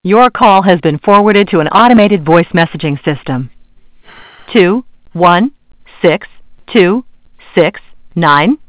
Your call has been forwarded to an automated voice messaging system. 2162669